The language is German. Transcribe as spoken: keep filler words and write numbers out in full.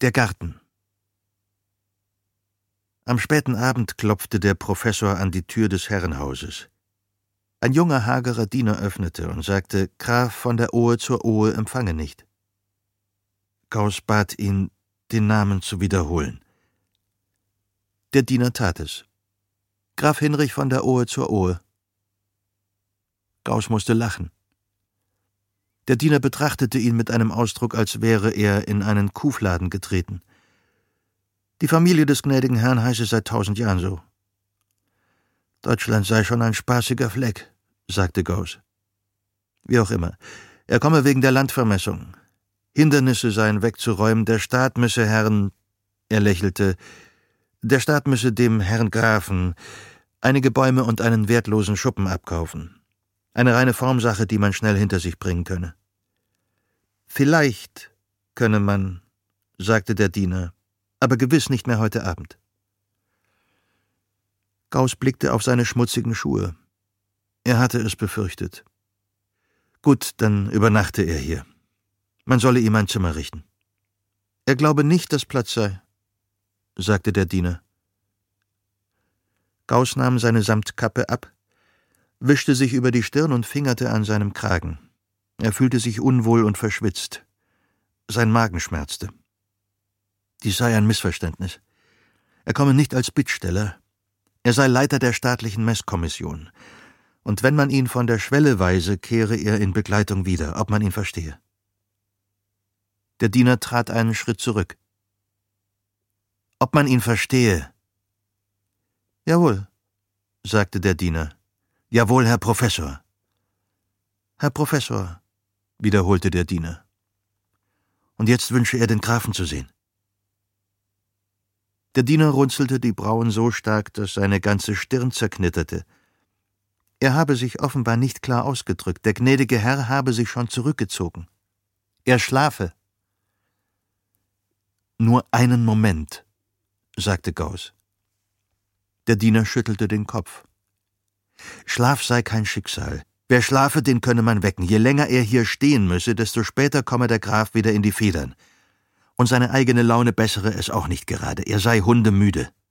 Der Garten. Am späten Abend klopfte der Professor an die Tür des Herrenhauses. Ein junger, hagerer Diener öffnete und sagte, Graf von der Ohe zur Ohe empfange nicht. Gauß bat ihn, den Namen zu wiederholen. Der Diener tat es. Graf Hinrich von der Ohe zur Ohe. Gauß musste lachen. Der Diener betrachtete ihn mit einem Ausdruck, als wäre er in einen Kuhfladen getreten. Die Familie des gnädigen Herrn heiße seit tausend Jahren so. Deutschland sei schon ein spaßiger Fleck, sagte Gauß. Wie auch immer. Er komme wegen der Landvermessung. Hindernisse seien wegzuräumen, der Staat müsse Herrn, er lächelte, der Staat müsse dem Herrn Grafen einige Bäume und einen wertlosen Schuppen abkaufen. Eine reine Formsache, die man schnell hinter sich bringen könne. Vielleicht könne man, sagte der Diener, aber gewiss nicht mehr heute Abend. Gauß blickte auf seine schmutzigen Schuhe. Er hatte es befürchtet. Gut, dann übernachte er hier. Man solle ihm ein Zimmer richten. Er glaube nicht, dass Platz sei, sagte der Diener. Gauß nahm seine Samtkappe ab, wischte sich über die Stirn und fingerte an seinem Kragen. Er fühlte sich unwohl und verschwitzt. Sein Magen schmerzte. Dies sei ein Missverständnis. Er komme nicht als Bittsteller. Er sei Leiter der staatlichen Messkommission. Und wenn man ihn von der Schwelle weise, kehre er in Begleitung wieder, ob man ihn verstehe. Der Diener trat einen Schritt zurück. Ob man ihn verstehe? Jawohl, sagte der Diener. Jawohl, Herr Professor. Herr Professor, wiederholte der Diener. Und jetzt wünsche er, den Grafen zu sehen. Der Diener runzelte die Brauen so stark, dass seine ganze Stirn zerknitterte. Er habe sich offenbar nicht klar ausgedrückt. Der gnädige Herr habe sich schon zurückgezogen. Er schlafe. Nur einen Moment, sagte Gauß. Der Diener schüttelte den Kopf. Schlaf sei kein Schicksal. Wer schlafe, den könne man wecken. Je länger er hier stehen müsse, desto später komme der Graf wieder in die Federn. Und seine eigene Laune bessere es auch nicht gerade. Er sei hundemüde.